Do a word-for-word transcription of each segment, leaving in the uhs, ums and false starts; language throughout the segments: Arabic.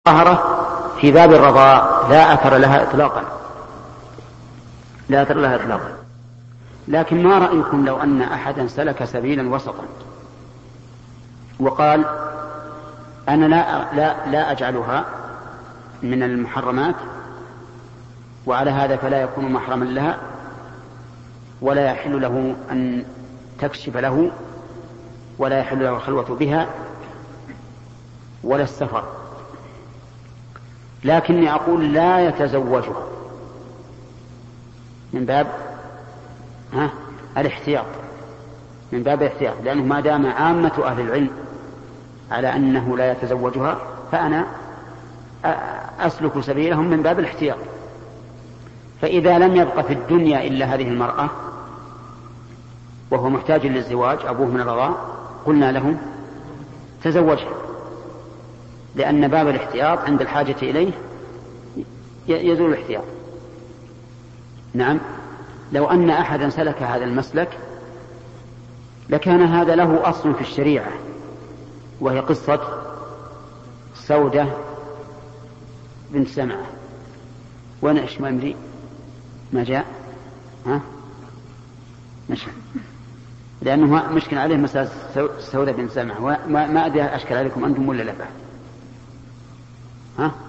الطهرة في باب الرضاء لا أثر لها إطلاقا لا أثر لها إطلاقا لكن ما رأيكم لو أن أحدا سلك سبيلا وسطا وقال أنا لا, لا, لا أجعلها من المحرمات، وعلى هذا فلا يكون محرما لها ولا يحل له أن تكشف له ولا يحل له الخلوة بها ولا السفر، لكني أقول لا يتزوجها من باب ها الاحتياط من باب الاحتياط، لأنه ما دام عامة أهل العلم على أنه لا يتزوجها فأنا أسلك سبيلهم من باب الاحتياط. فإذا لم يبق في الدنيا إلا هذه المرأة وهو محتاج للزواج أبوه من الرضاع قلنا له تزوجها، لأن باب الاحتياط عند الحاجة إليه يزول الاحتياط. نعم، لو أن أحدا سلك هذا المسلك لكان هذا له أصل في الشريعة، وهي قصة سودة بنت سمعة. وأنا إيش ما أمري ما جاء ها مش لأنه مشكل عليه مسألة سودة بنت سمعة، وما ما أدري أشكل عليكم أنتم ولا لا. ها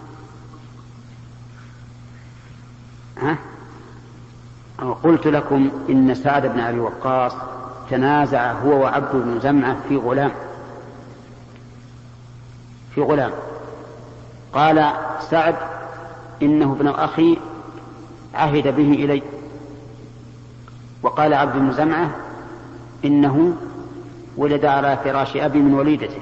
ها أو قلت لكم إن سعد بن أبي وقاص تنازع هو وعبد بن زمعة في غلام في غلام قال سعد إنه ابن أخي عهد به إلي، وقال عبد بن زمعة إنه ولد على فراش أبي من وليدته،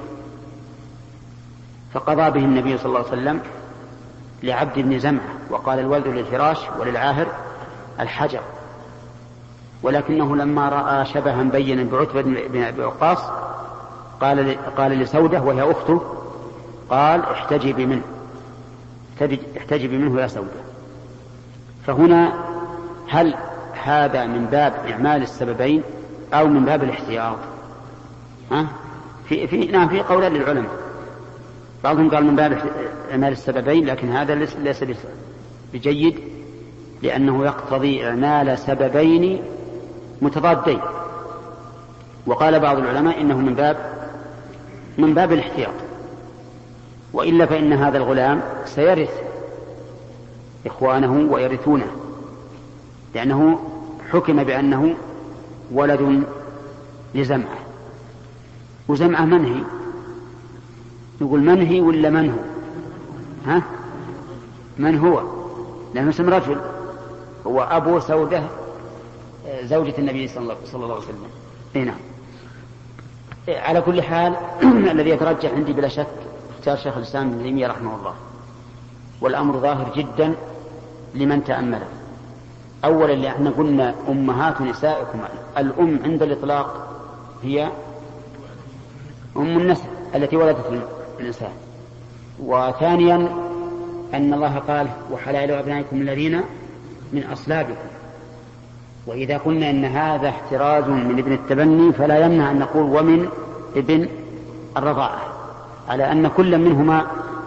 فقضى به النبي صلى الله عليه وسلم لعبد بن زمعة وقال الولد للفراش وللعاهر الحجر، ولكنه لما رأى شبها بينا بعتبة بن أبي وقاص قال قال لسودة وهي أخته قال احتجبي منه احتجبي منه يا سودة. فهنا هل هذا من باب إعمال السببين أو من باب الاحتياط؟ ها في في نعم في قولان للعلماء، بعضهم قال من باب إعمال السببين، لكن هذا ليس بجيد لأنه يقتضي إعمال سببين متضادين. وقال بعض العلماء إنه من باب من باب الاحتياط، وإلا فإن هذا الغلام سيرث إخوانه ويرثونه، لأنه حكم بأنه ولد لزمعة، وزمعة منهي. نقول منهي ولا من هو؟ ها من هو؟ لأنه اسم رجل، هو أبو سودة زوجة النبي صلى الله عليه وسلم. هنا على كل حال الذي يترجح عندي بلا شك اختيار شيخ الإسلام ابن تيمية رحمه الله، والأمر ظاهر جدا لمن تأمله. أولا لأن قلنا أمهات نسائكم، الأم عند الإطلاق هي أم النسل التي ولدت الإنسان. وثانيا أن الله قال وحلائل أبنائكم الذين من أصلابكم، وإذا قلنا إن هذا احتراز من ابن التبني فلا يمنع أن نقول ومن ابن الرضاعة، على أن كل منهما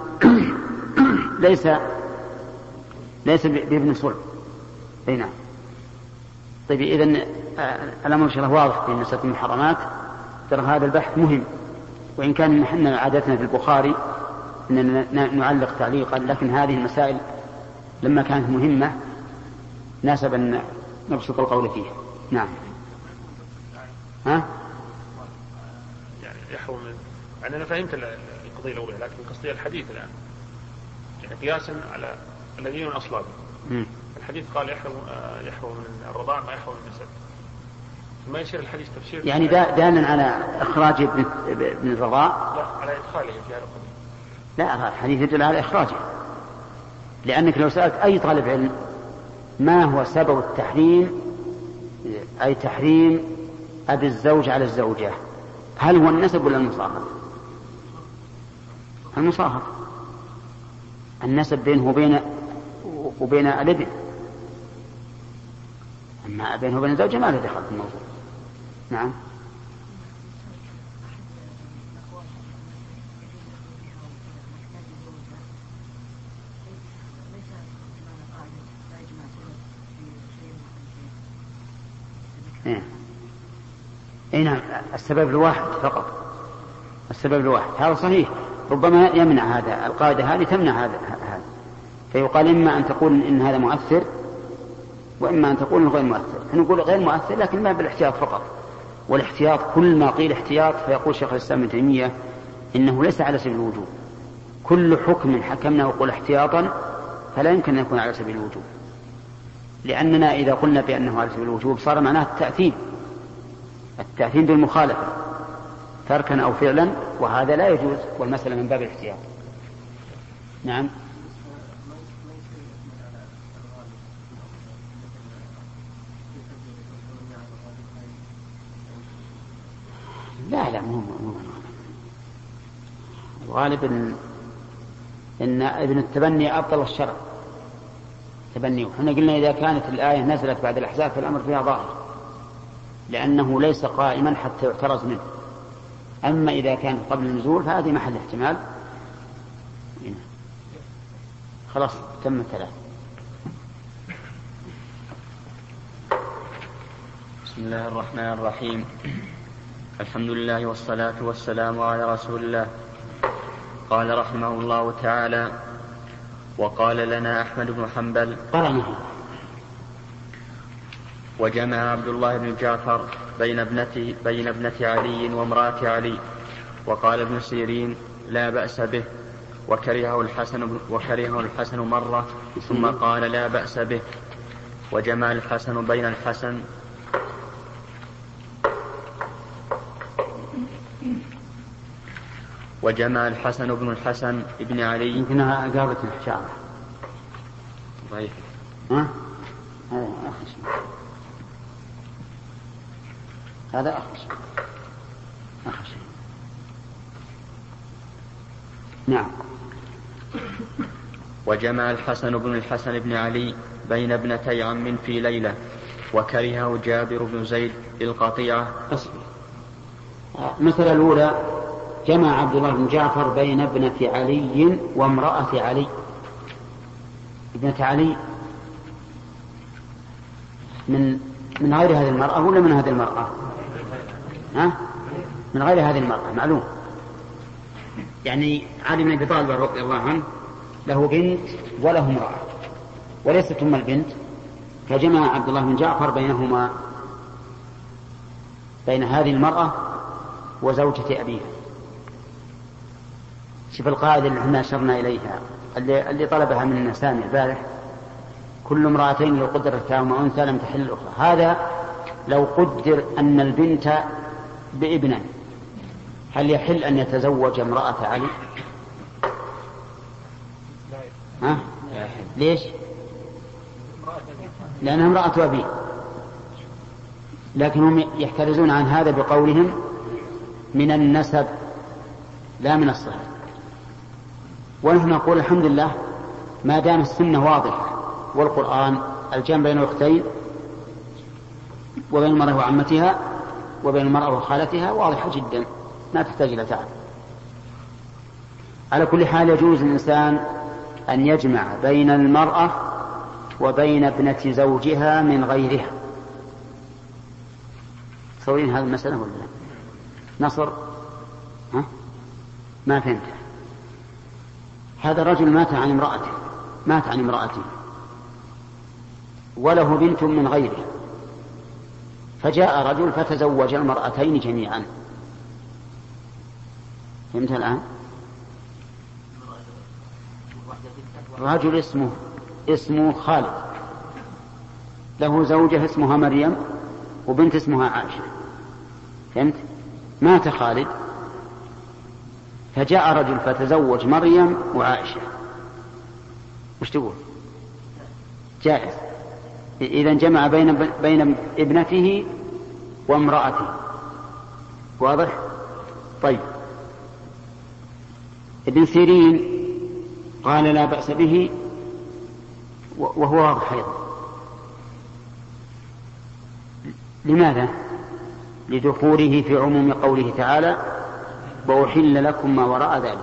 ليس ليس بابن صلب. نعم. طيب إذن الأمر شرح واضح في مسألة المحرمات. ترى هذا البحث مهم، وإن كان نحن عادتنا في البخاري أن نعلق تعليقا، لكن هذه المسائل لما كانت مهمة ناسب أن نبسط القول فيها. نعم. ها؟ يعني يحرم يعني أنا فهمت القضية الأولى، لكن قصدي الحديث الآن يعني قياسا على الذين من أصلاب. الحديث قال يحرم يحرم من الرضاع ما يحرم من النسب، ما يصير الحديث تفسير يعني دانا على إخراج ابن ابن الرضاع؟ لا، على إدخاله في هذا القضية. لا، الحديث يدل على إخراجه، لأنك لو سألت أي طالب علم ما هو سبب التحريم، أي تحريم أبي الزوج على الزوجة، هل هو النسب ولا المصاهرة؟ المصاهرة، النسب بينه وبين وبين الابن، أما بينه وبين الزوجة ما له دخل في الموضوع. نعم. إيه. إيه نعم، السبب الواحد فقط، السبب الواحد هذا صحيح، ربما يمنع هذا، القاعدة هذه تمنع هذا هذا فيقال إما أن تقول إن هذا مؤثر وإما أن تقول إنه غير مؤثر. نقول غير مؤثر لكن ما بالاحتياط فقط، والاحتياط كل ما قيل احتياط فيقول شيخ الإسلام ابن تيمية إنه ليس على سبيل الوجوب، كل حكم حكمنا وقل احتياطا فلا يمكن أن يكون على سبيل الوجوب، لأننا إذا قلنا بأنه على سبيل الوجوب صار معناه التأثيم، التأثيم بالمخالفة تركا أو فعلا، وهذا لا يجوز، والمسألة من باب الاحتياط. نعم. لا لا مو مو الغالب إن, إن ابن التبني أبطل الشرع تبنيه. احنا قلنا إذا كانت الآية نزلت بعد الأحزاب فالأمر فيها ظاهر، لأنه ليس قائما حتى يعترض منه. أما إذا كان قبل النزول فهذه محل احتمال. خلاص تم الثلاث. بسم الله الرحمن الرحيم. الحمد لله والصلاة والسلام على رسول الله. قال رحمه الله تعالى: وقال لنا أحمد بن حنبل: وجمع عبد الله بن جعفر بين ابنته بين ابنة علي وامرأة علي. وقال ابن سيرين: لا بأس به، وكرهه الحسن وكرهه الحسن مرة ثم قال: لا بأس به. وجمع الحسن بين الحسن وجمع الحسن بن الحسن ابن علي. يمكنها قابلة الحشارة. ضعيف. ها؟ هذا آخر شيء. هذا آخر شيء. آخر شيء. نعم. وجمع الحسن بن الحسن بن علي بين ابنتي عم في ليلة، وكرهه جابر بن زيد القطيعة. مثل الأولى: جمع عبد الله بن جعفر بين ابنة علي وامرأة علي. ابنة علي من من غير هذه المرأة ولا من هذه المرأة؟ ها؟ من غير هذه المرأة معلوم. يعني علي بن أبي طالب رضي الله عنه له بنت وله امرأة وليست أم البنت، فجمع عبد الله بن جعفر بينهما، بين هذه المرأة وزوجة أبيها. شوف القاعدة اللي احنا أشرنا إليها اللي, اللي طلبها من سامي البارح: كل امرأتين لو قدرتهما أنثى لم تحل الأخرى. هذا لو قدر أن البنت بابن، هل يحل أن يتزوج امرأة علي؟ ها؟ ليش؟ لأنها امرأة أبي، لكنهم يحترزون عن هذا بقولهم من النسب لا من الصهر. ونحن نقول الحمد لله ما دام السنة واضحة والقرآن الجمع بين الأختين وبين المرأة وعمتها وبين المرأة وخالتها واضحة جدا، ما تحتاج إلى تعب. على كل حال يجوز الإنسان أن يجمع بين المرأة وبين ابنة زوجها من غيرها. تصورين هذه المسألة ولا لا؟ نصر ها؟ ما فهمت. هذا الرجل مات عن امرأته مات عن امرأته وله بنت من غيره، فجاء رجل فتزوج المرأتين جميعا. فهمت الآن؟ رجل اسمه اسمه خالد، له زوجة اسمها مريم وبنت اسمها عائشة. فهمت؟ مات خالد فجاء رجل فتزوج مريم وعائشة. وش تقول؟ جائز. إذا جمع بين بين ابنته وامرأته. واضح؟ طيب. ابن سيرين قال لا بأس به، وهو واضح أيضا. لماذا؟ لدخوله في عموم قوله تعالى: وأحل لكم ما وراء ذلك.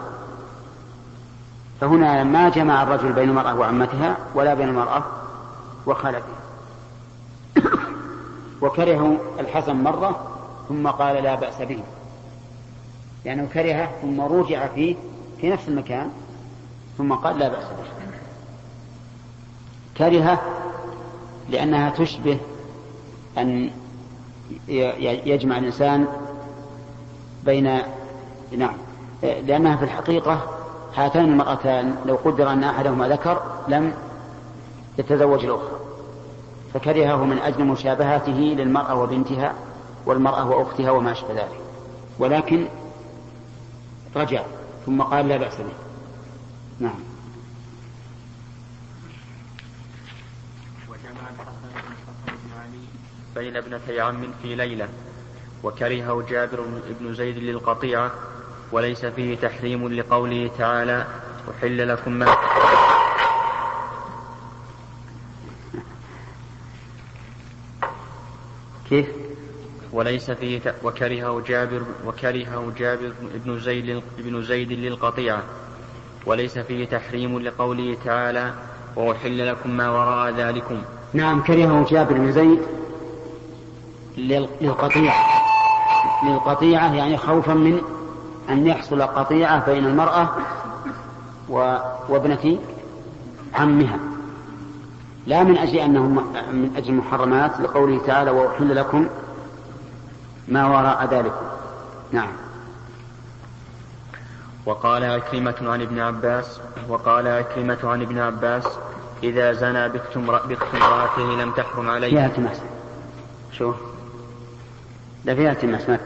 فهنا ما جمع الرجل بين المرأة وعمتها ولا بين المرأة وخالتها. وكرهه الحسن مرة ثم قال لا بأس به، لأنه كرهه ثم رجع فيه في نفس المكان ثم قال لا بأس به. كرهه لأنها تشبه أن يجمع الإنسان بين نعم لأنها في الحقيقة هاتان المرأتان لو قدر أن أحدهما ذكر لم يتزوج الأخرى، فكرهه من أجل مشابهته للمرأة وبنتها والمرأة وأختها وما أشبه ذلك، ولكن رجع ثم قال لا بأس به. نعم. وجمع الحسن بن علي بين ابنتي عم في ليلة، وكرهه جابر بن زيد للقطيعة، وليس فيه تحريم لقوله تعالى أحل لكم ما كيف وليس فيه ت... وكرهه جابر وكرهه جابر بن زيد بن زيد للقطيعة، وليس فيه تحريم لقوله تعالى وأحل لكم ما وراء ذلكم. نعم، كرهه جابر بن زيد للقطيعة للقطيعة يعني خوفا من أن يحصل قطيعة بين المرأة وابنة عمها، لا من أجل أنهم من أجل المحرمات لقوله تعالى وأحل لكم ما وراء ذلكم. نعم. وقال عكرمة عن ابن عباس وقال عكرمة عن ابن عباس إذا زنى بكت امرأته لم تحرم عليه. فيها التماس. شو لا فيها التماس ما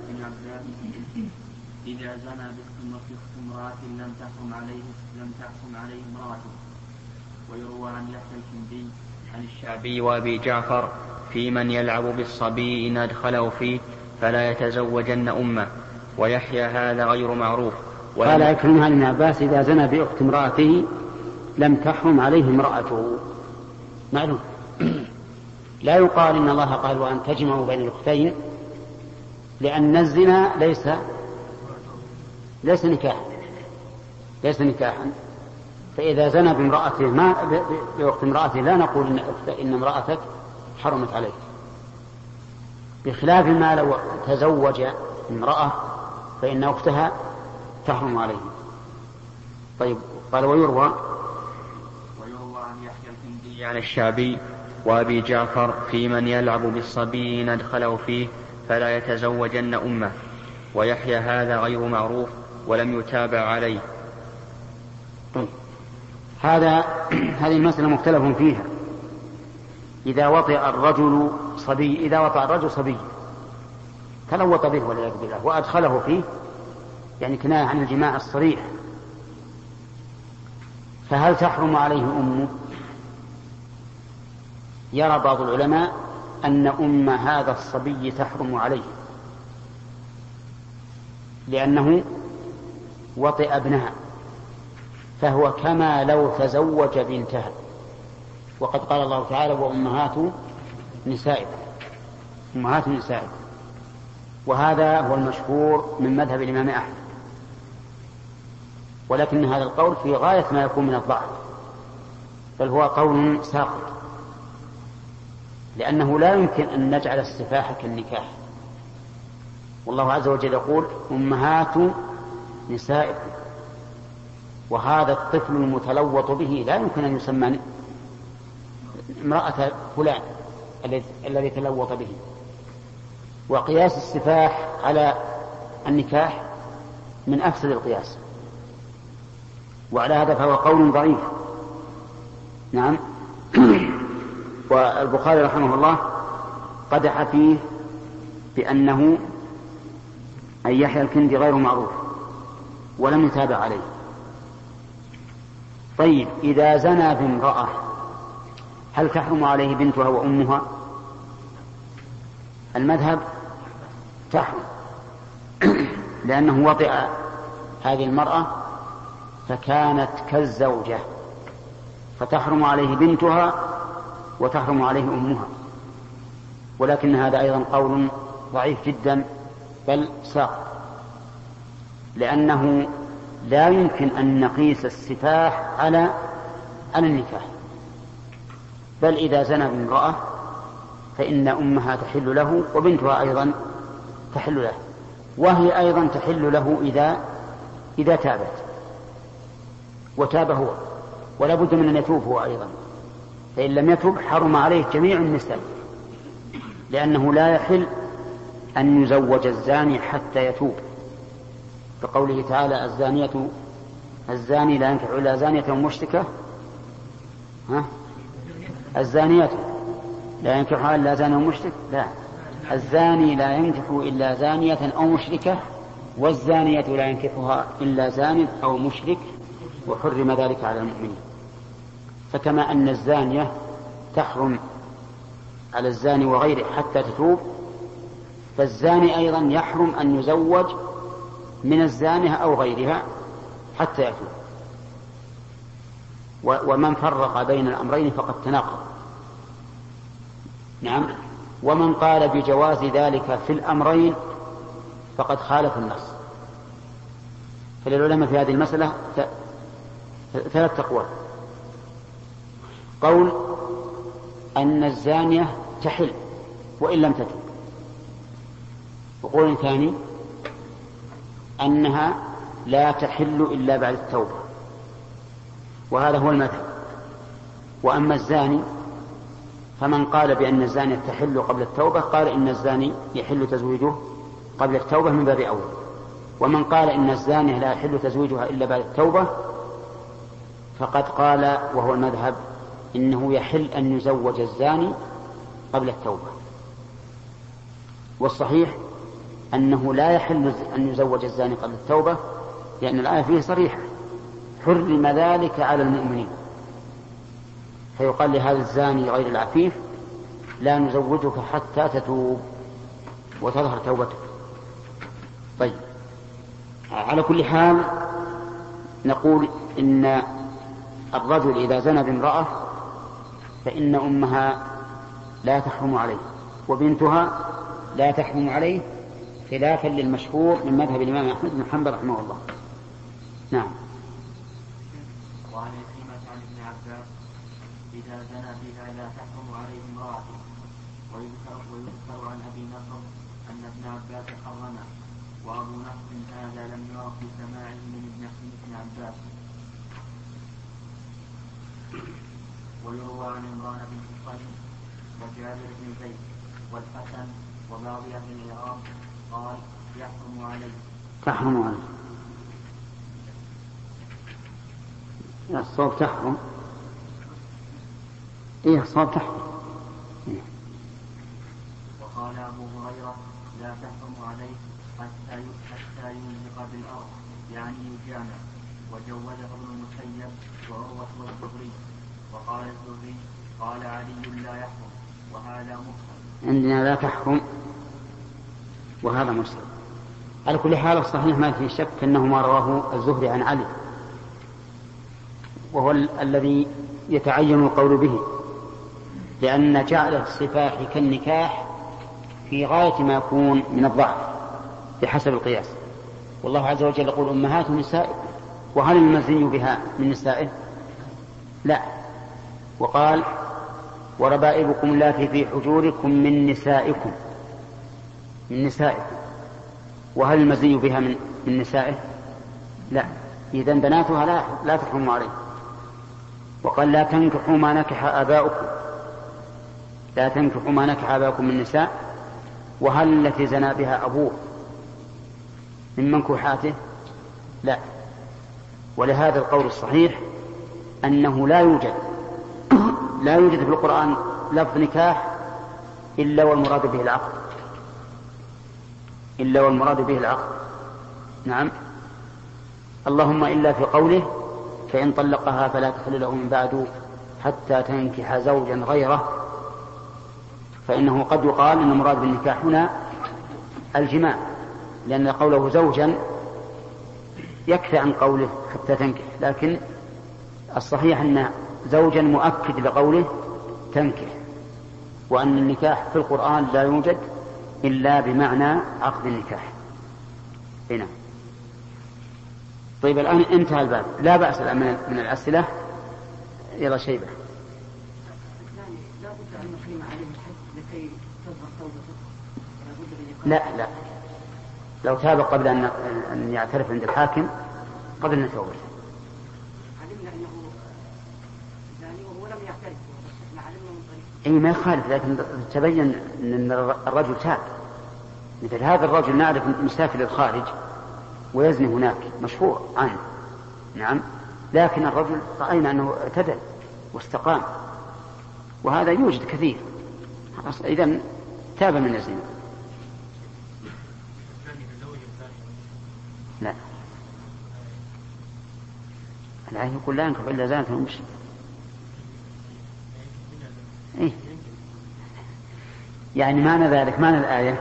إذا زنى بكت امرأته لم تحرم عليه لم تحرم عليه امرأته. ويروى عن يحيى الكندي عن الشعبي وأبي جعفر في من يلعب بالصبي إن أدخله فيه فلا يتزوجن أمه، ويحيى هذا غير معروف. قال عكرمة عن ابن عباس إذا زنى بأخت امرأته لم تحرم عليه امرأته. معلوم لا يقال إن الله قال وأن تجمعوا بين الأختين، لأن الزنا ليس ليس نكاحا ليس نكاحا فإذا زنى بامرأته ما بأخت امرأته لا نقول إن, إن امرأتك حرمت عليك، بخلاف ما لو تزوج امرأة فإن أختها تحرم عليه. طيب قال ويروى ويروى عن يحيى الكندي عن الشعبي وأبي جعفر في من يلعب بالصبي إن أدخله فيه فلا يتزوجن أمه، ويحيى هذا غير معروف ولم يتابع عليه. طيب هذا هذه المسألة مختلف فيها. إذا وطئ الرجل صبي إذا وطئ الرجل صبي تلوط به والعياذ بالله وأدخله فيه، يعني كناية عن الجماع الصريح، فهل تحرم عليه أمه؟ يرى بعض العلماء أن أم هذا الصبي تحرم عليه، لأنه وطئ ابنها، فهو كما لو تزوج بنتها، وقد قال الله تعالى وأمهات نسائكم أمهات نسائكم، وهذا هو المشهور من مذهب الإمام أحمد، ولكن هذا القول في غاية ما يكون من الضعف، بل هو قول ساقط، لأنه لا يمكن أن نجعل السفاح كالنكاح، والله عز وجل يقول أمهات نسائكم، وهذا الطفل المتلوط به لا يمكن أن يسمى امرأة فلان الذي تلوط به. وقياس السفاح على النكاح من أفسد القياس، وعلى هذا فهو قول ضعيف. نعم. والبخاري رحمه الله قدح فيه بأنه أن يحيى الكندي غير معروف ولم يتابع عليه. طيب إذا زنى بامرأة هل تحرم عليه بنتها وأمها؟ المذهب تحرم، لأنه وطئ هذه المرأة فكانت كالزوجة، فتحرم عليه بنتها وتحرم عليه أمها، ولكن هذا أيضا قول ضعيف جدا بل ساقط، لأنه لا يمكن أن نقيس السفاح على على النكاح، بل إذا زنى بامرأة فإن أمها تحل له وبنتها أيضا تحل له، وهي أيضا تحل له إذا إذا تابت وتاب هو، ولا بد من أن يتوب هو أيضا، فإن لم يتوب حرم عليه جميع النساء، لأنه لا يحل أن يزوج الزاني حتى يتوب، فقوله تعالى الزانية الزاني لا ينكح إلا زانية مشركة، ها الزانية لا ينكحها إلا زاني ومشرك، لا، الزاني لا ينكح إلا زانية أو مشركة، والزانية لا ينكحها إلا زان أو مشرك، وحرم ذلك على المؤمنين. فكما أن الزانية تحرم على الزاني وغيره حتى تتوب، فالزاني أيضا يحرم أن يزوج من الزانية أو غيرها حتى يتوب. ومن فرق بين الأمرين فقد تناقض. نعم. ومن قال بجواز ذلك في الأمرين فقد خالف النص. فللعلماء في هذه المسألة ثلاث أقوال: قول أن الزانية تحل وإن لم تتب، وقول ثاني أنها لا تحل إلا بعد التوبة، وهذا هو المذهب. وأما الزاني فمن قال بأن الزانية تحل قبل التوبة قال إن الزاني يحل تزويجه قبل التوبة من باب أول، ومن قال إن الزانية لا يحل تزويجها إلا بعد التوبة فقد قال وهو المذهب إنه يحل أن يزوج الزاني قبل التوبة. والصحيح أنه لا يحل أن يزوج الزاني قبل التوبة، لأن الآية فيه صريحة: حرم ذلك على المؤمنين. فيقال لهذا الزاني غير العفيف: لا نزوجك حتى تتوب وتظهر توبتك. طيب، على كل حال نقول إن الرجل إذا زنى بامرأة فإن أمها لا تحرم عليه وبنتها لا تحرم عليه، خلافا للمشهور من مذهب الإمام أحمد بن حنبل رحمه الله. نعم. وعن عكرمة عن ابن عباس: إذا زنى بها لا تحرم عليه امرأته. ويذكر, ويذكر عن أبي نصر أن ابن عباس حرمه، وأبو نصر هذا لم يرى في سماعه من ابن ابن عباس. ويروى عن عمران بن حصين وجابر بن زيد والحسن وبعض أهل العراق قال: يحرم عليه. تحرم عليه. الصواب تحرم. إيه الصواب تحرم. إيه. وقال أبو هريرة: لا تحرم عليه حتى حتى ينزق بالأرض، يعني يجامع. وجوزه ابن المسيب وعروة والزهري. وقال الزهري: قال علي: لا يحرم، وهذا مفهم. عندنا لا تحرم وهذا مسلم. على كل حال الصحيح ما في شك أنه ما رواه الزهري عن علي، وهو ال- الذي يتعين القول به، لأن جعل السفاح كالنكاح في غاية ما يكون من الضعف بحسب القياس. والله عز وجل يقول: أمهات نسائكم، وهل المزني بها من نسائه؟ لا. وقال: وربائبكم اللاتي في حجوركم من نسائكم من نسائكم، وهل المزني بها من, من نسائه؟ لا. إذن بناتها لا, لا تحرم عليه. وقال: لا تنكحوا ما نكح آباؤكم لا تنكحوا ما نكح آباؤكم من نساء، وهل التي زنى بها أبوه من منكوحاته؟ لا. ولهذا القول الصحيح أنه لا يوجد لا يوجد في القرآن لفظ نكاح إلا والمراد به العقد إلا والمراد به العقد. نعم. اللهم إلا في قوله: فإن طلقها فلا تحل له من بعد حتى تنكح زوجا غيره، فإنه قد يقال أن المراد بالنكاح هنا الجماع، لأن قوله زوجا يكفي عن قوله حتى تنكح، لكن الصحيح أن زوجا مؤكد لقوله تنكح، وأن النكاح في القرآن لا يوجد إلا بمعنى عقد النكاح. هنا. طيب، الآن انتهى الباب، لا بأس الآن من الأسئلة. يلا شيبة. المقيم عليه الحد لكي تظهر توبته؟ لا لا، لو تاب قبل أن أن يعترف عند الحاكم قبل أن توبته. علمنا أنه زاني وهو لم يعترف، علمنا من طريق. أي ما يخالف، لكن تبين أن الرجل تاب. مثل هذا الرجل نعرف مسافر للخارج ويزني هناك مشهور عنه، نعم، لكن الرجل رأينا أنه اعتدل واستقام، وهذا يوجد كثير. إذن تاب من الزنا. لا، الآية يقول لا ينكح إلا زانة أو مشرك. إيه؟ يعني معنى ذلك، معنى الآية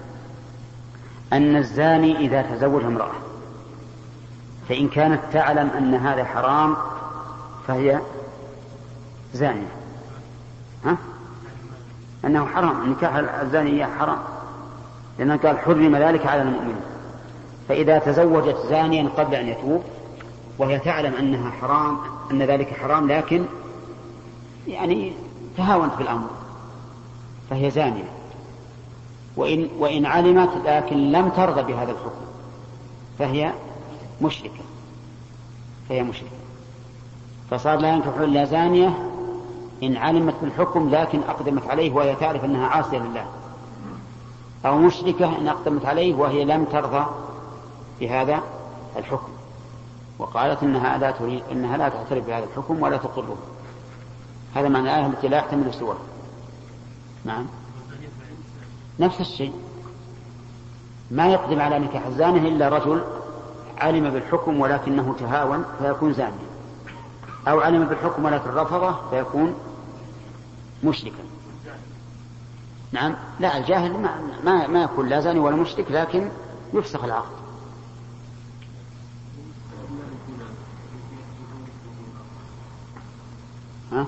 أن الزاني إذا تزوج امرأة فإن كانت تعلم أن هذا حرام فهي زانية. ها؟ أنه حرام، نكاح الزانية حرام، لأنه قال حرم ذلك على المؤمنين. فإذا تزوجت زانيا قبل أن يتوب وهي تعلم أنها حرام، أن ذلك حرام، لكن يعني تهاونت بالأمر، فهي زانية. وإن, وإن علمت لكن لم ترضى بهذا الحكم فهي مشركة، فهي مشركة. فصار لا ينكح إلا زانية إن علمت بالحكم لكن أقدمت عليه وهي تعرف أنها عاصية لله، أو مشركة إن أقدمت عليه وهي لم ترضى بهذا الحكم وقالت إنها لا تريد، إنها لا تعترف بهذا الحكم ولا تقره. هذا معنى الآية التي لا يحتمل سواه. نعم، نفس الشيء، ما يقدم على نكاح الزانية إلا رجل علم بالحكم ولكنه تهاون فيكون زانيا، أو علم بالحكم ولكن رفضه فيكون مشركا. نعم، لا، الجاهل ما, ما, ما يكون لا زاني ولا مشرك، لكن يفسخ العقد. ها؟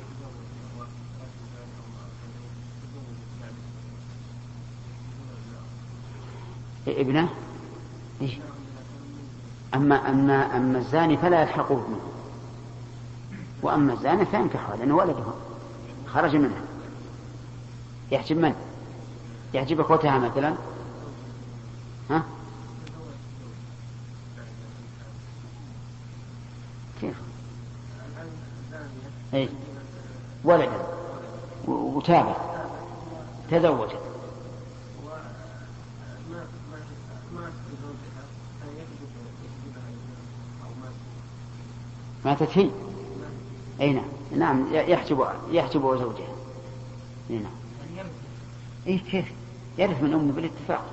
ابنه؟ إيه؟ أما, أما, أما الزاني فلا يلحقه ابنه، وأما الزاني فينكحه لأنه ولده خرج منها. يحجب من؟ يحجب أخوتها مثلا؟ ها؟ كيف؟ اي ولدا وتابت تزوجت ماتت هي. اي نعم، نعم، يحجب يحجب زوجها. اي نعم. اي كيف؟ يرث من امه بالاتفاق،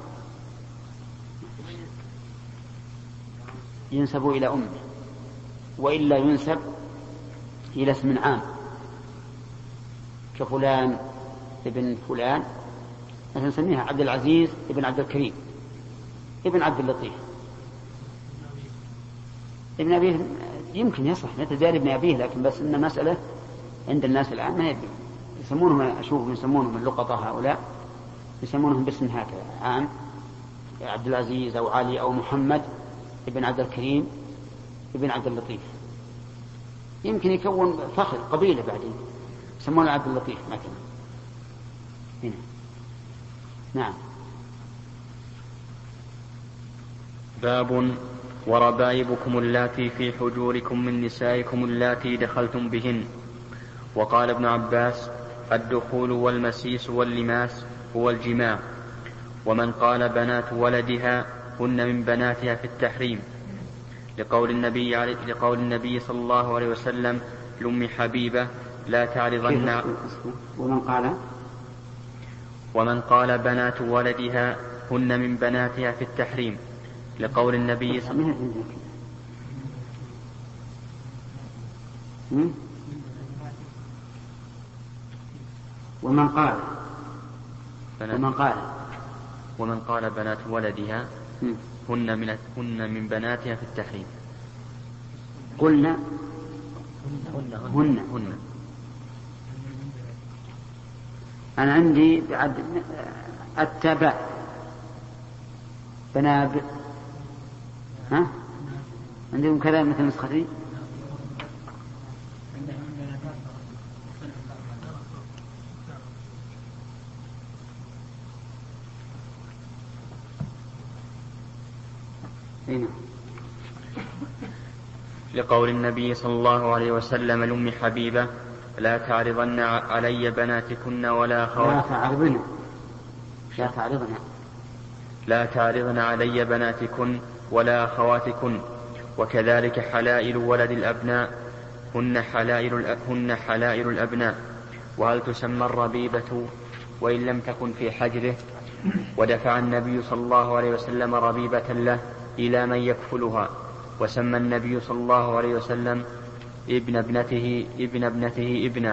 ينسب الى امه، والا ينسب إلى اسم عام كفلان ابن فلان، مثلا نسميها عبد العزيز ابن عبد الكريم ابن عبد اللطيف ابن أبيه. يمكن يصح مثل ذلك ابن أبيه، لكن بس إن مسألة عند الناس الآن ما يدري، يسمونهم، أشوف يسمونهم اللقطة هؤلاء يسمونهم باسم هكذا عام، عبد العزيز أو علي أو محمد ابن عبد الكريم ابن عبد اللطيف. يمكن يكون فخر قبيلة بعدين يسمونه عبد اللطيف مثلا. هنا نعم. باب وربائبكم اللاتي في حجوركم من نسائكم اللاتي دخلتم بهن. وقال ابن عباس الدخول والمسيس واللماس هو الجماع. ومن قال بنات ولدها هن من بناتها في التحريم لقول النبي, لقول النبي صلى الله عليه وسلم لأم حبيبة لا تعرضن. ومن قال ومن قال بنات ولدها هن من بناتها في التحريم لقول النبي صلى الله عليه وسلم. ومن قال ومن قال ومن قال بنات ولدها هن من هن من بناتها في التحريم. قلنا هن هن, هن. أنا عندي بعد التبع بناب. ها؟ عندكم كذا مثل نسختي؟ هنا. لقول النبي صلى الله عليه وسلم لأم حبيبة لا تعرضن علي بناتكن ولا لا تعرضن لا تعرضن لا تعرضن علي بناتكن ولا أخواتكن، وكذلك حلائل ولد الأبناء هن حلائل, هن حلائل الأبناء. وهل تسمى الربيبة وإن لم تكن في حجره؟ ودفع النبي صلى الله عليه وسلم ربيبة له إلى من يكفلها، وسمى النبي صلى الله عليه وسلم ابن ابنته ابن ابنته ابنا.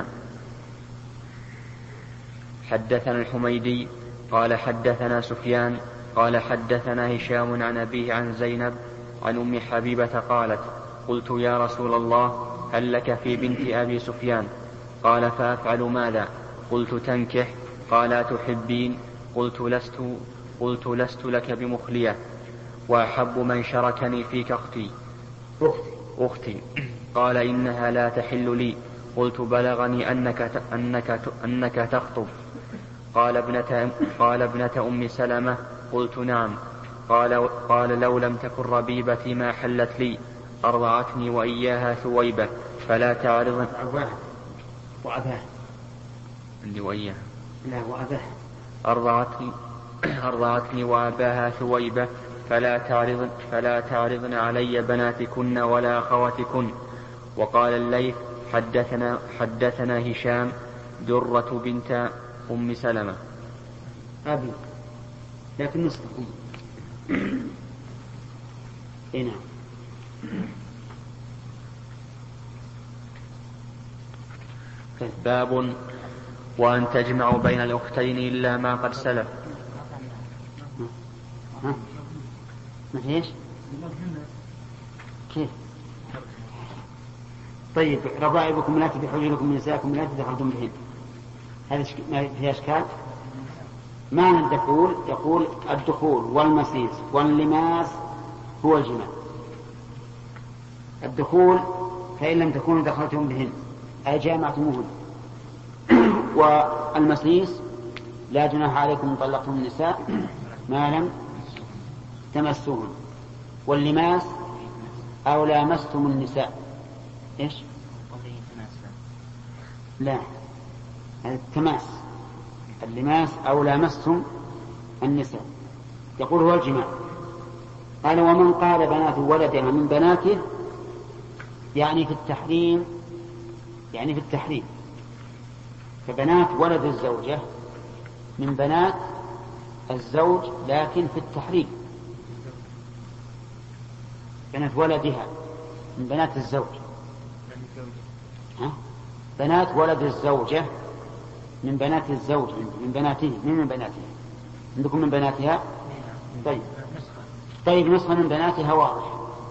حدثنا الحميدي قال حدثنا سفيان قال حدثنا هشام عن أبيه عن زينب عن أم حبيبة قالت قلت يا رسول الله هل لك في بنت أبي سفيان؟ قال فأفعل ماذا؟ قلت تنكح. قال تحبين؟ قلت لست, قلت لست لك بمخلية، وأحب من شركني فيك أختي أختي قال إنها لا تحل لي. قلت بلغني أنك, أنك, أنك تخطب. قال ابنة, قال ابنة أم سلمة. قلت نعم. قال, قال لو لم تكن ربيبتي ما حلت لي. أرضعتني وإياها ثويبة فلا تعرضن وأباه عندي وإياها لا وأباه أرضعتني, أرضعتني وأباها ثويبة فلا تعرضن, فلا تعرضن علي بناتكن ولا أخواتكن. وقال الليث حدثنا, حدثنا هشام درة بنت أم سلمة أبي لكن نصف هنا. باب وأن تجمع بين الأختين إلا ما قد سلف. ها ما فيش كيف؟ طيب ربائبكم لا في حجوركم من نسائكم لا تدخلتم بهن، هذا فيها إشكال. معنى الدخول يقول الدخول والمسيس واللماس هو الجماع. الدخول فإن لم تكونوا دخلتم بهن أي جامعتموهن، والمسيس لا جناح عليكم إن طلقتم النساء ما لم تمسوهن، واللماس أو لامستم النساء. إيش؟ لا هذا التماس. اللماس أو لامستم النساء يقول هو الجماع. قال ومن قال بنات ولدها من بناته يعني في التحريم، يعني في التحريم. فبنات ولد الزوجة من بنات الزوج لكن في التحريم. بنات ولدها من بنات الزوج. ها؟ بنات ولد الزوجة من بنات الزوج من بناته من من بناته عندكم من بناتها. طيب طيب نسخة من بناتها واضح.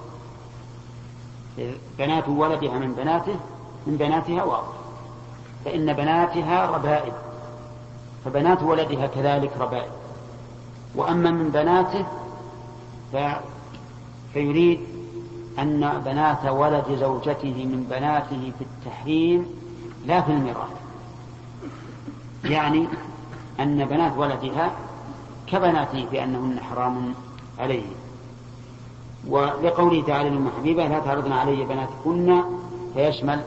بنات ولدها من بناته من بناتها واضح، فإن بناتها ربائب، فبنات ولدها كذلك ربائب. وأما من بناته ف... فيريد أن بنات ولد زوجته من بناته في التحريم لا في الميراث، يعني أن بنات ولدها كبناته بأنهن حرام عليه. ولقوله تعالى لأم حبيبة لا تعرضن علي بناتكن فيشمل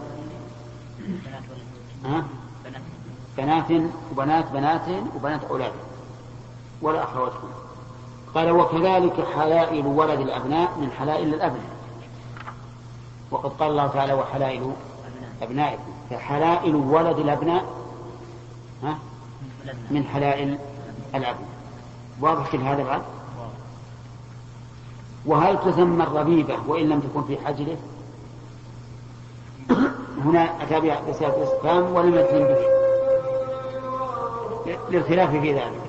أه؟ بنات وبنات بناتهن وبنات أولادهن ولا أخواتهن. قال وكذلك حلائل ولد الأبناء من حلائل الأبناء، وقد قال الله تعالى وحلائل أبنائكم، فحلائل ولد الأبناء ها من حلائل الأبناء. واضح كل هذا بعد؟ وهل تسمى الربيبة وإن لم تكن في حجره؟ هنا أتى بسبب الاستفهام ولم يجزم به للخلاف في ذلك.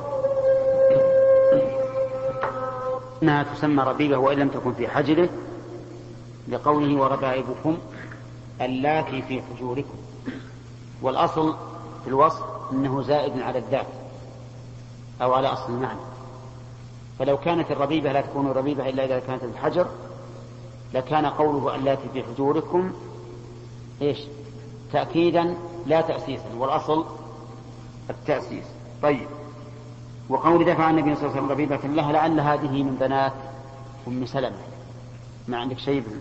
إنها تسمى ربيبة وإن لم تكن في حجره لقوله وربائبكم اللاتي في حجوركم، والأصل في الوصف أنه زائد على الذات أو على أصل المعنى. فلو كانت الربيبة لا تكون ربيبة إلا إذا كانت الحجر لكان قوله اللاتي في حجوركم إيش؟ تأكيدا لا تأسيسا، والأصل التأسيس. طيب وقول دفع النبي صلى الله عليه وسلم ربيبة لها لعل هذه من بنات أم سلمة، ما عندك شيء بل...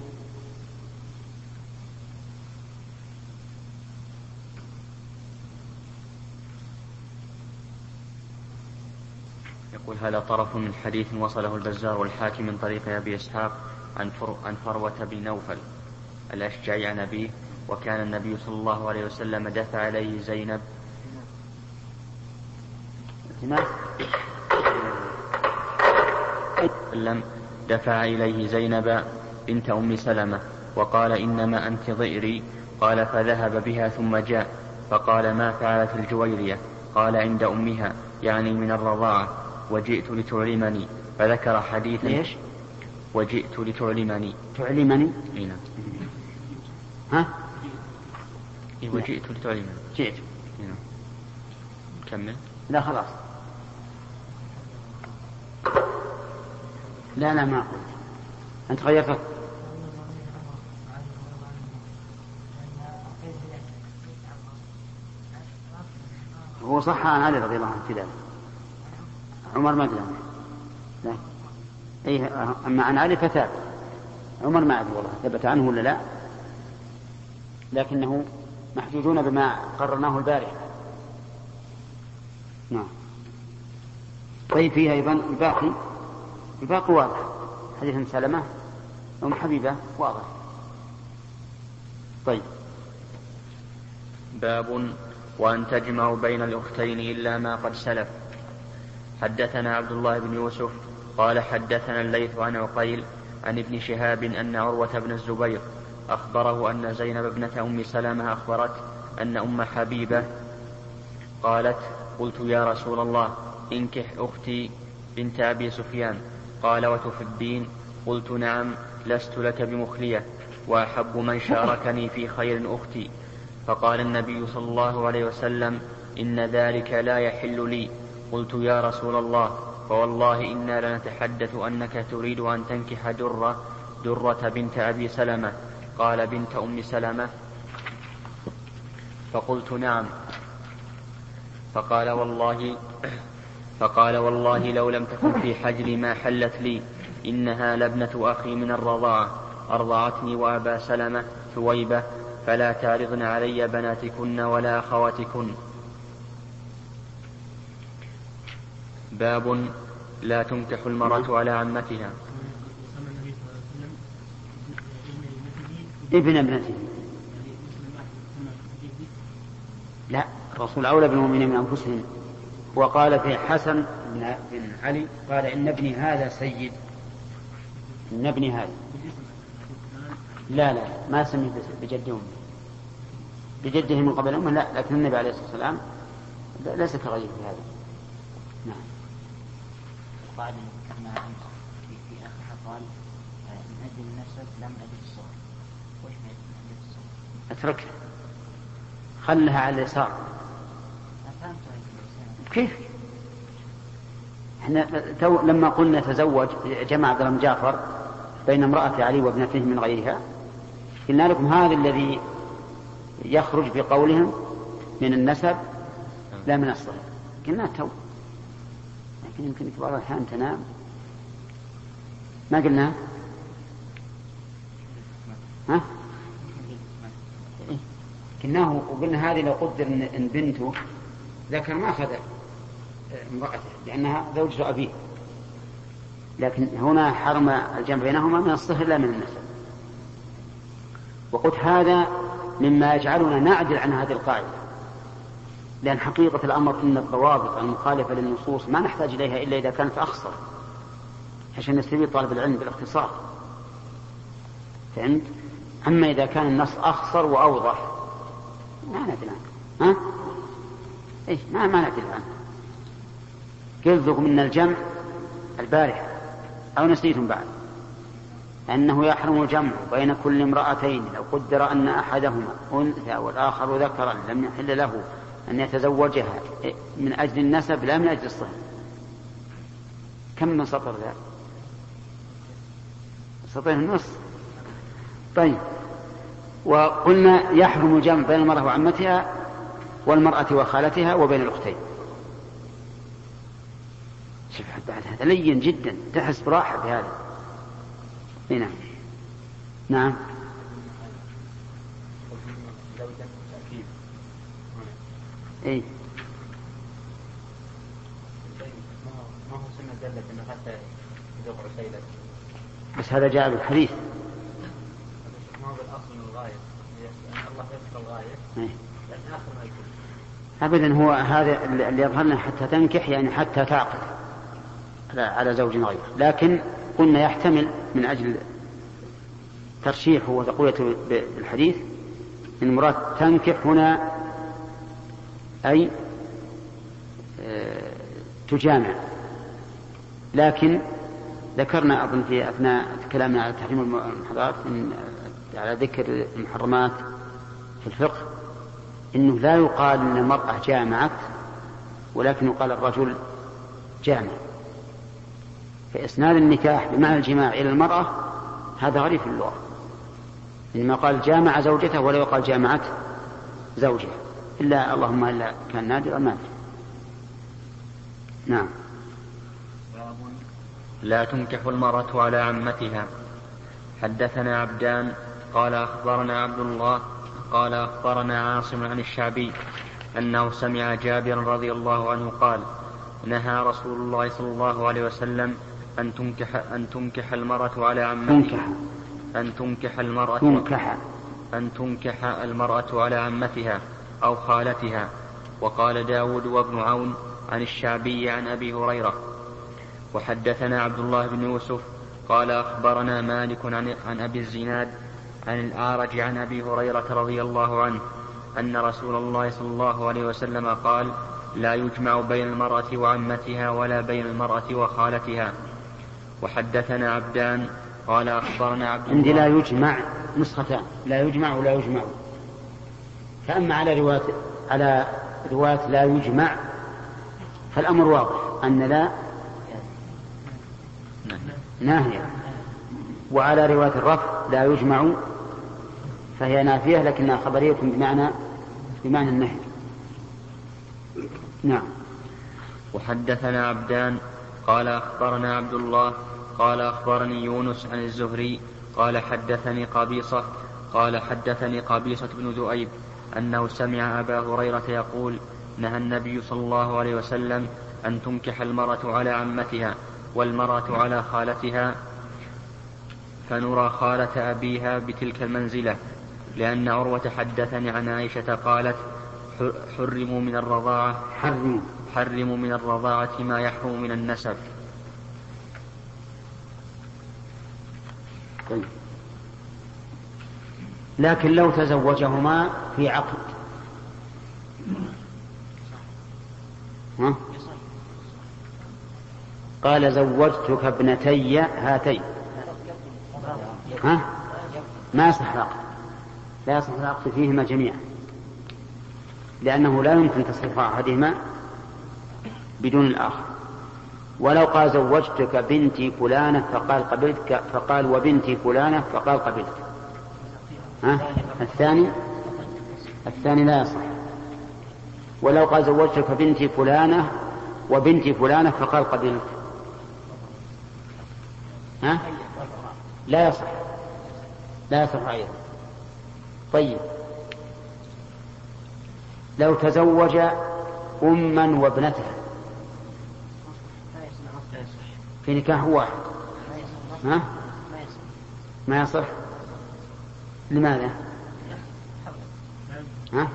يقول هذا طرف من حديث وصله البزار والحاكم من طريق أبي إسحاق عن, فر... عن فروة بن نوفل الأشجعي عن أبيه، وكان النبي صلى الله عليه وسلم دفع عليه زينب لم دفع إليه زينب بنت أم سلمة وقال إنما أنت ضئري، قال فذهب بها ثم جاء فقال ما فعلت الجويرية؟ قال عند أمها يعني من الرضاعة، وجئت لتعلمني، فذكر حديثا. ليش؟ وجئت لتعلمني. تعلمني؟ هنا. ها؟ إيه وجئت لتعلمني. جئت. هنا. كمل. لا خلاص. لا لا ما قلت. أنت غيرت. هو صح عن علي رضي الله عنه في ذلك. عمر ما قلنا. لا. أي أما عن علي فثابت. عمر ما أدري والله ثبت عنه ولا لا، لكنه محجوجون بما قررناه البارحة. نعم. طيب فيها أيضا الباقي الباقي واضح، حديث سلمة أم حبيبة واضح. طيب. باب وأن تجمع بين الأختين إلا ما قد سلف. حدثنا عبد الله بن يوسف قال حدثنا الليث عن عقيل عن ابن شهاب أن عروة بن الزبير أخبره أن زينب ابنة أم سلمة أخبرت أن أم حبيبة قالت قلت يا رسول الله انكح أختي بنت أبي سفيان، قال وتحبين؟ قلت نعم لست لك بمخلية، وأحب من شاركني في خير أختي. فقال النبي صلى الله عليه وسلم إن ذلك لا يحل لي. قلت يا رسول الله فوالله إنا لنتحدث أنك تريد أن تنكح درة درة بنت أبي سلمة. قال بنت أم سلمة؟ فقلت نعم. فقال والله فقال والله لو لم تكن في حجري ما حلت لي، إنها لابنة أخي من الرضاعة أرضعتني وأبا سلمة ثويبة، فلا تعرضن علي بناتكن ولا أخواتكن. باب لا تنكح المرأة على عمتها. ابن ابنته. لا، الرسول أولى بالمؤمنين من أنفسهم، وقال في حسن بن علي قال إن ابني هذا سيد، إن ابني هذا. لا لا ما سمي بجده بجده من قبل أمه، لا، لكن النبي عليه الصلاة والسلام ليس كغيره في هذا. نعم. بعد ما في في آخر قال من أجل النسب لم أجد الصغر. وش من أجل الصغر؟ أتركها، خلها على اليسار. كيف؟ احنا تو لما قلنا تزوج جمع عبد الله بن جعفر بين امرأة علي وابنته من غيرها، قلنا لكم هذا الذي يخرج بقولهم من النسب لا من الصغر، قلنا تو، لكن يمكن في بعض الأحيان تنام. ما قلنا ها؟ قلناه وقلنا هذه لو قدر إن بنته ذكر ما أخذ امرأته لأنها زوجة أبيه، لكن هنا حرم الجمع بينهما من الصهر لا من النسب. وقلت هذا مما يجعلنا نعدل عن هذه القاعدة، لأن حقيقة الأمر إن الضوابط المخالفة للنصوص ما نحتاج إليها إلا إذا كانت أخصر عشان نستفيد طالب العلم بالاختصار، فهمت؟ أما إذا كان النص أخصر وأوضح ما ندري عنه. ها؟ إيه ما ما ندري عنه. قلت لكم إن الجمع البارحة أو نسيتم بعد أنه يحرم الجمع بين كل امرأتين لو قدر أن أحدهما أنثى والآخر ذكرا لم يحل له أن يتزوجها من أجل النسب لا من أجل الصهر. كم من سطر ذا؟ سطرين النص. طيب، وقلنا يحرم الجمع بين المرأة وعمتها والمرأة وخالتها وبين الأختين. شوف بعد هذا لين جدا، تحس براحة بهذا. نعم نعم اي ما هو سنة دلت انه حتى يذوق عسيلة، بس هذا جاء بالحديث. ما هو بالاصل من الغاية، يعني الله يذكر الغاية لكن اخر ما يكون ابدا. هو هذا اللي يظهر لنا حتى تنكح، يعني حتى تعقد على زوج غيره، لكن قلنا يحتمل من اجل ترشيحه وتقويته بالحديث ان المراد تنكح هنا أي تجامع. لكن ذكرنا أظن في أثناء كلامنا على تحريم المحرمات على ذكر المحرمات في الفقه إنه لا يقال إن المرأة جامعت، ولكن يقال الرجل جامع. فإسناد النكاح بمعنى الجماع إلى المرأة هذا غريب في اللغة، إنما قال جامع زوجته ولا يقال جامعت زوجها، إلا اللهم إلا كان نادرا ما. نعم. لا تنكح المرأة على عمتها. حدثنا عبدان قال أخبرنا عبد الله قال أخبرنا عاصم عن الشعبي أنه سمع جابر رضي الله عنه قال نهى رسول الله صلى الله عليه وسلم أن تنكح أن تنكح المرأة على عمتها أن تنكح المرأة تنكح أن تنكح المرأة على عمتها أو خالتها. وقال داود وابن عون عن الشعبي عن أبي هريرة. وحدثنا عبد الله بن يوسف قال أخبرنا مالك عن, عن أبي الزناد عن الأعرج عن أبي هريرة رضي الله عنه أن رسول الله صلى الله عليه وسلم قال لا يجمع بين المرأة وعمتها ولا بين المرأة وخالتها. وحدثنا عبدان قال أخبرنا عبد الله. عندي لا يجمع نسختان، لا يجمع ولا يجمع. فأما على رواية على رواية لا يجمع فالأمر واضح أن لا ناهية، وعلى رواية الرفع لا يجمع فهي نافية لكنها خبرية بمعنى بمعنى النهي. نعم. وحدثنا عبدان قال أخبرنا عبد الله قال أخبرني يونس عن الزهري قال حدثني قبيصة قال حدثني قبيصة بن ذؤيب أنه سمع أبا هريرة يقول نهى النبي صلى الله عليه وسلم أن تنكح المرأة على عمتها والمرأة على خالتها، فنرى خالة أبيها بتلك المنزلة، لأن عروة حدثني عن عائشة قالت حرموا من الرضاعة حرموا حرموا من الرضاعة ما يحرم من النسب. لكن لو تزوجهما في عقد ها؟ قال زوجتك ابنتي هاتين ها؟ ما يصح العقد، لا يصح العقد فيهما جميعا، لأنه لا يمكن تصريف أحدهما بدون الآخر. ولو قال زوجتك بنتي فلانة فقال قبلتك فقال وبنتي فلانة فقال قبلت، ها؟ الثاني الثاني لا يصح. ولو قال زوجتك بنتي فلانة وبنتي فلانة فقال قبلت، ها؟ لا يصح لا يصح أيضا. طيب لو تزوج أما وابنتها في نكاح واحد ها؟ ما يصح. لماذا؟ ها؟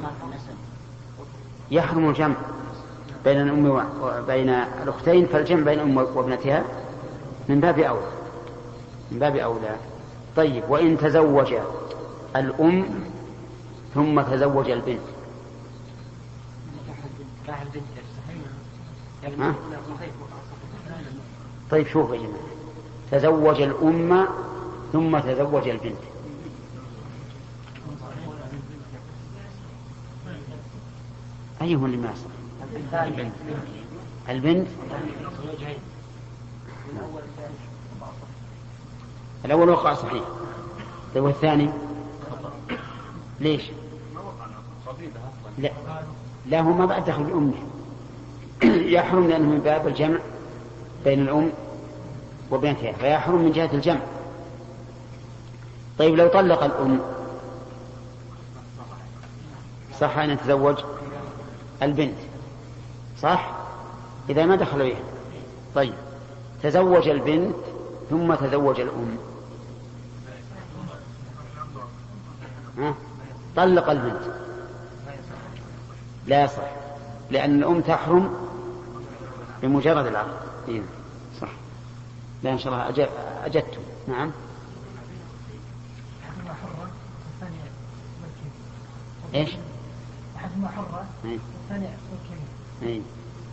يحرم الجمع بين الأم وبين الأختين، فالجمع بين الأم وابنتها من باب أولى من باب أولى. طيب وإن تزوج الأم ثم تزوج البنت ها؟ طيب شوف يا جماعة، تزوج الأم ثم تزوج البنت، أيهما اللي ما يصح؟ البنت. الأول وقع صحيح. طيب والثاني ليش؟ لا لا هو ما بعد دخل بأمه يحرم لأنه من باب الجمع بين الأم وبنتها، فيحرم من جهة الجمع طيب لو طلق الأم صح أن يتزوج البنت صح إذا ما دخلوا بها. طيب تزوج البنت ثم تزوج الأم، ها؟ طلق البنت لا يصح، لأن الأم تحرم بمجرد العقد. إيه صح. لا إن شاء الله أجدتم. نعم. إيش؟ أحدهما حرة والثاني إيه.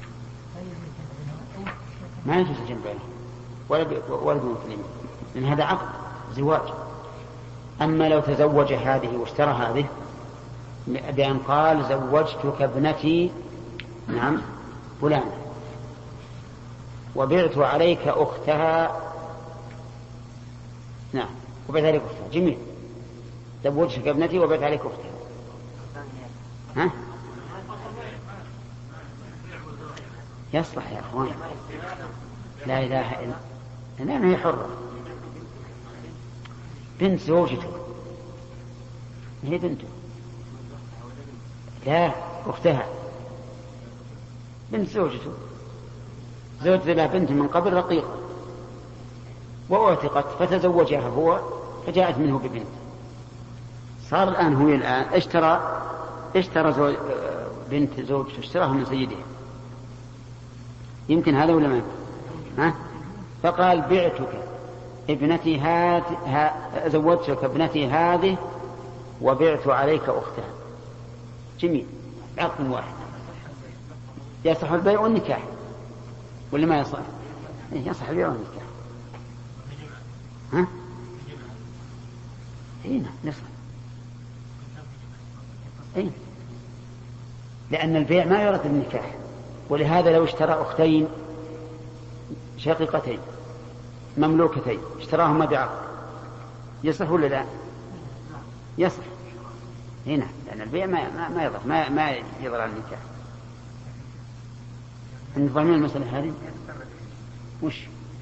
ما يجوز الجمع بينهم ولا ولا دون كلمة، لأن هذا عقد زواج. أما لو تزوج هذه واشترى هذه بأن قال زوجتك ابنتي نعم فلان وبعت عليك أختها نعم وبعت عليك أختها، جميل. زوجتك ابنتي وبعت عليك أختها، ها؟ يصلح يا أخوان. لا إله إلا الله. هي حرة، بنت زوجته، هي بنته، لا أختها، بنت زوجته، زوجت لها بنت من قبل رقيقة وأعتقت فتزوجها هو فجاءت منه ببنت. صار الآن هو الآن اشترى اشترى زوج بنت زوجته، اشتراها من سيدها، يمكن هذا ولا ما يمكن؟ ها؟ فقال بعتك ابنتي هات ها زوجتك ابنتي هذه وبعت عليك أختها، جميل، عقد واحد. يصح البيع والنكاح ولا ما يصح؟ يصح البيع والنكاح. ها؟ هنا يصح. إيه؟ لأن البيع ما يرد النكاح، ولهذا لو اشترى أختين شقيقتين مملوكتين اشتراهما بعقد يصح ولا لا؟ يصح هنا، لأن البيع ما ما ما يضر ما ما يضر على النكاح. أنت فاهمين المسألة هذه؟ وش؟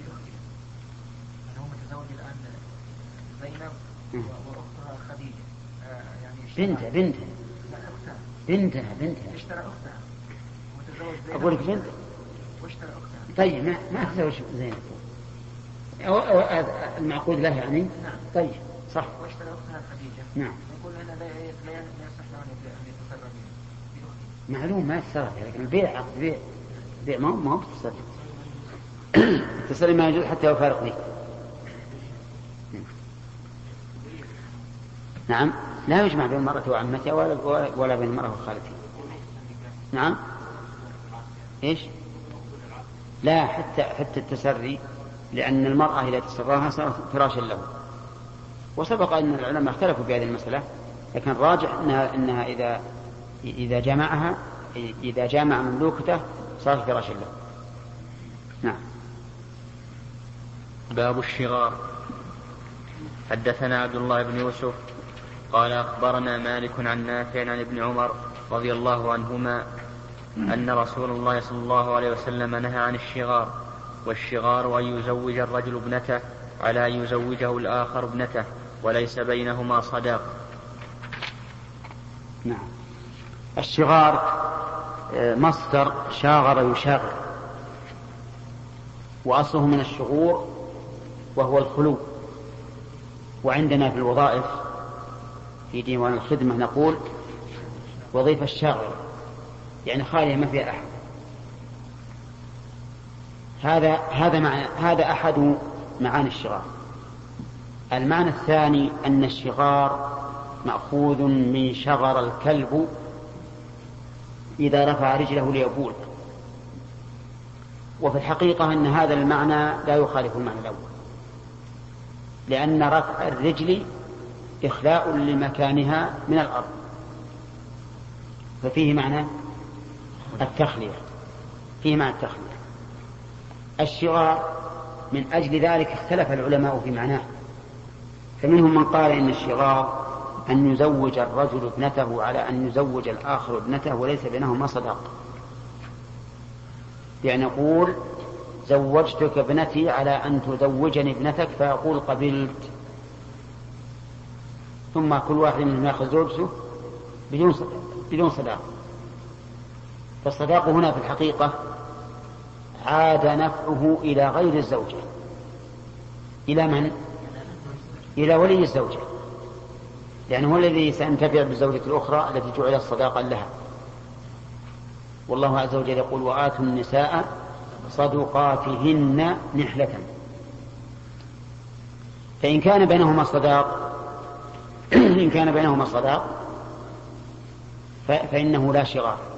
هو متزوج الآن زينب وأختها خديجة، يعني بنتها بنتها بنتها بنتها اشترى أختها وتزوج زينب. أقول لك بنت واشترى أختها. طيب ما ما تزوج زينب أو أو المعقود له يعني. نعم. طيب صح. واشترى أختها خديجة. نعم. يقول أنا لا لا يصح له أن يتصرف بأختي. معلوم ما يتصرف، لكن البيع عقد بيع بيع ما هو ما هو بتصرف. التصرف ما يجوز حتى يفارق لي. نعم لا يجمع بين المرأة وعمتها ولا ولا بين المرأة وخالتها. نعم ايش؟ لا حتى حتى التسري، لأن المرأة إذا تسراها صارت فراشا له. وسبق أن العلماء اختلفوا في هذه المسألة، لكن الراجح أنها, إنها إذا إذا جمعها إذا جامع مملوكته صارت فراشا له. نعم. باب الشغار. حدثنا عبد الله بن يوسف قال أخبرنا مالك عن نافع عن ابن عمر رضي الله عنهما أن رسول الله صلى الله عليه وسلم نهى عن الشغار، والشغار أن يزوج الرجل ابنته على أن يزوجه الآخر ابنته وليس بينهما صداق. نعم. الشغار مصدر شاغر يشاغر، وأصله من الشغور وهو الخلو. وعندنا في الوظائف في ديوان الخدمة نقول وظيفة الشاغر، يعني خالية ما فيها أحد. هذا هذا معنى هذا أحد معاني الشغار. المعنى الثاني أن الشغار مأخوذ من شغر الكلب إذا رفع رجله ليبول، وفي الحقيقة أن هذا المعنى لا يخالف المعنى الأول، لأن رفع الرجل إخلاء لمكانها من الأرض، ففيه معنى التخلية، فيه معنى التخلية. الشغار من أجل ذلك اختلف العلماء في معناه، فمنهم من قال إن الشغار أن يزوج الرجل ابنته على أن يزوج الآخر ابنته وليس بينهما صداق، يعني يقول زوجتك ابنتي على أن تزوجني ابنتك فيقول قبلت، ثم كل واحد منهم يأخذ زوجته بدون بدون صداق. فالصداق هنا في الحقيقة عاد نفعه إلى غير الزوجة. إلى من؟ إلى ولي الزوجة، لأنه هو الذي سينتفع بالزوجة الأخرى التي جعلت صداقا لها. والله عز وجل يقول وآتوا النساء صدقاتهن نحلة. فإن كان بينهما صداق إن كان بينهما صداق فإنه لا شغار،